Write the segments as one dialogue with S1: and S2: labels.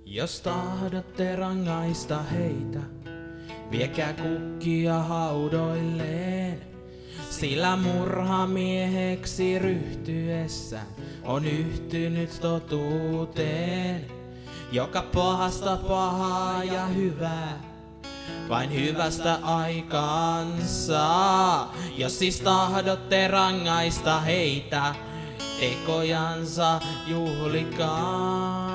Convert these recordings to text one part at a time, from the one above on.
S1: Jos tahdotte rangaista heitä, viekää kukkia haudoilleen. Sillä murhamieheksi ryhtyessä on yhtynyt totuuteen, joka pahasta pahaa ja hyvää vain hyvästä aikaansa. Jos siis tahdotte rangaista heitä, tekojansa juhlikaa.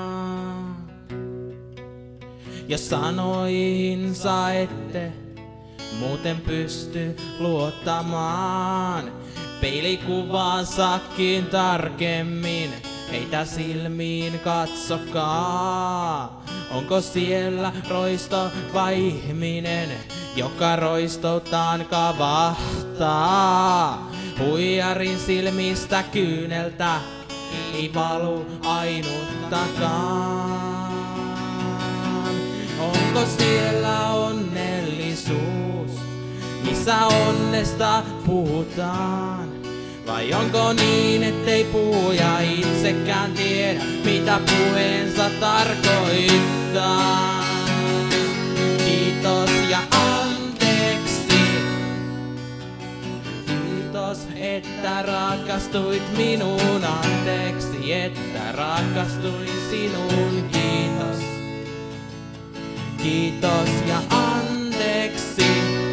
S1: Ja sanoihinsa ette muuten pysty luottamaan, peilikuvaansakin tarkemmin heitä silmiin katsokaa. Onko siellä roistova ihminen, joka roistoutaan kavahtaa? Huijarin silmistä kyyneltä ei valu ainuttakaan. Onko siellä onnellisuus, missä onnesta puhutaan? Vai onko niin, ettei puhuja itsekään tiedä, mitä puheensa tarkoittaa? Kiitos ja anteeksi. Kiitos, että rakastuit minuun. Anteeksi, että rakastuin sinuun. Kiitos. Kiitos ja anteeksi.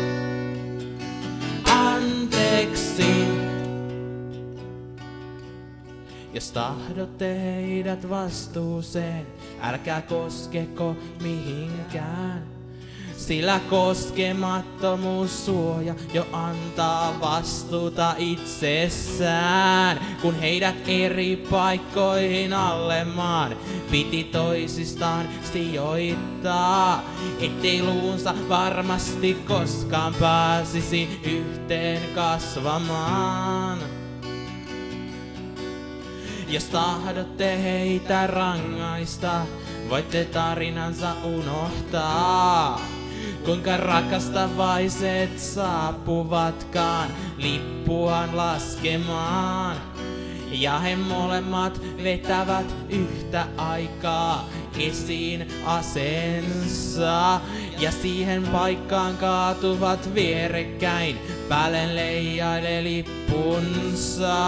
S1: Anteeksi. Jos tahdotte heidät vastuuseen, älkää koskeko mihinkään. Sillä koskemattomuus suoja jo antaa vastuuta itsessään. Kun heidät eri paikkoihin allemaan piti toisistaan sijoittaa, ettei luunsa varmasti koskaan pääsisi yhteen kasvamaan. Jos tahdotte heitä rangaista, voitte tarinansa unohtaa. Kuinka rakastavaiset saapuvatkaan lippuaan laskemaan. Ja he molemmat vetävät yhtä aikaa esiin aseensa. Ja siihen paikkaan kaatuvat vierekkäin, päälle leijaile lippunsa.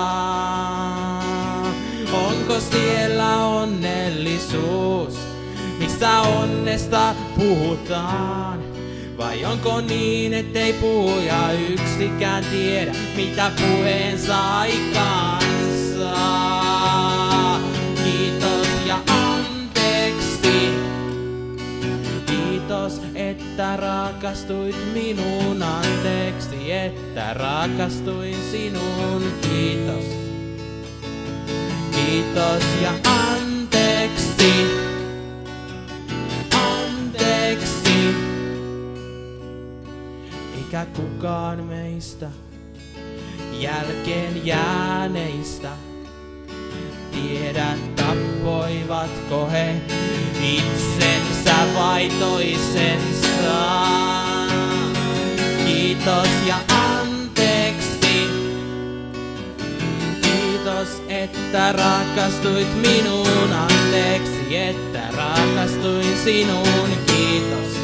S1: Onko siellä onnellisuus, missä onnesta puhutaan? Vai onko niin, ettei puhuja yksikään tiedä, mitä puheensa aikaansa? Kiitos ja anteeksi. Kiitos, että rakastuit minuun. Anteeksi, että rakastuin sinuun. Kiitos. Kiitos ja anteeksi. Anteeksi. Eikä kukaan meistä jälkeen jääneistä tiedä, tappoivatko he itsensä vai toisensa. Kiitos ja anteeksi. Kiitos, että rakastuit minuun. Anteeksi, että rakastuin sinuun. Kiitos.